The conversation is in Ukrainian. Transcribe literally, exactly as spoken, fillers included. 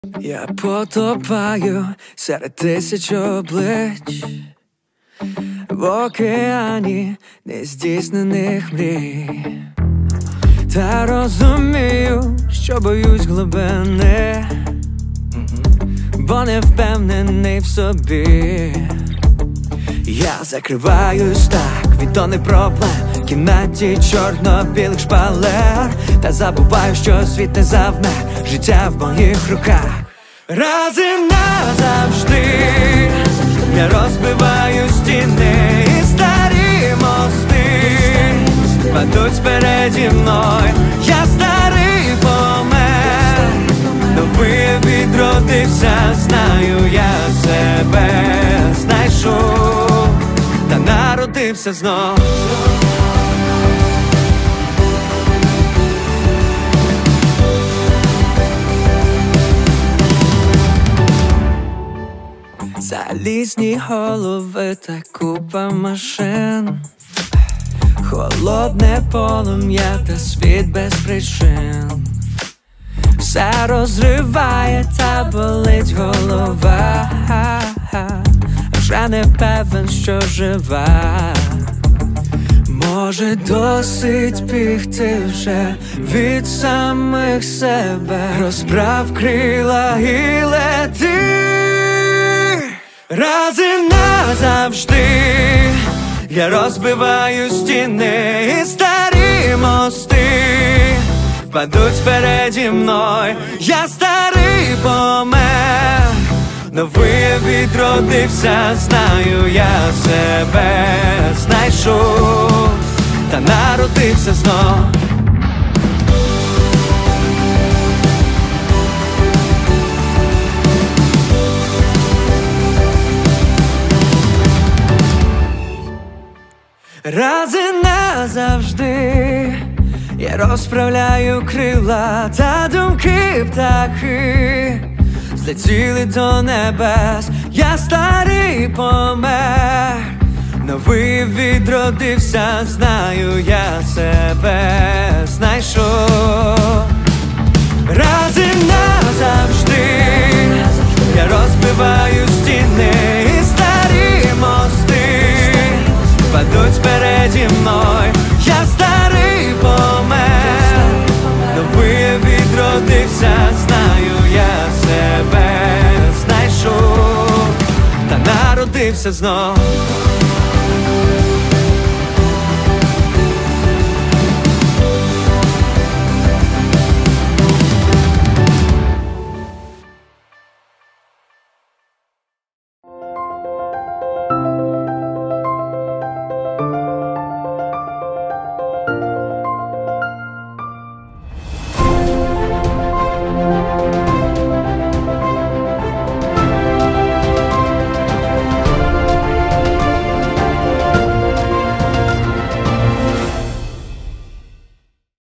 Я потопаю серед тисяч облич в океані нездійснених мрій, та розумію, що боюсь глибини, бо не впевнений в собі. Я закриваюсь так від тонни проблем в кімнаті чорно-білих шпалер, та забуваю, що світ не завмер, життя в моїх руках. Раз і назавжди я розбиваю стіни, і старі мости падуть спереді мною. Я старий помер, новий відродився, знаю, я себе знайшов та народився знов. Залізні голови та купа машин, холодне полум'я та світ без причин. Все розриває та болить голова, вже не певен, що жива. Може, досить бігти вже від самих себе, розправ крила і лети. Раз і назавжди я розбиваю стіни, і старі мости впадуть спереді мною. Я старий помер, новий відродився, знаю, я себе знайшов та народився знов. Раз і назавжди я розправляю крила, та думки птахи злетіли до небес. Я старий помер, новий відродився, знаю, я себе знайшов. Раз і назавжди я розбиваю стіни, і старі мости падуть спереді мною. Я старий помер, новий відродився, знаю, я себе знайшов та народився знов.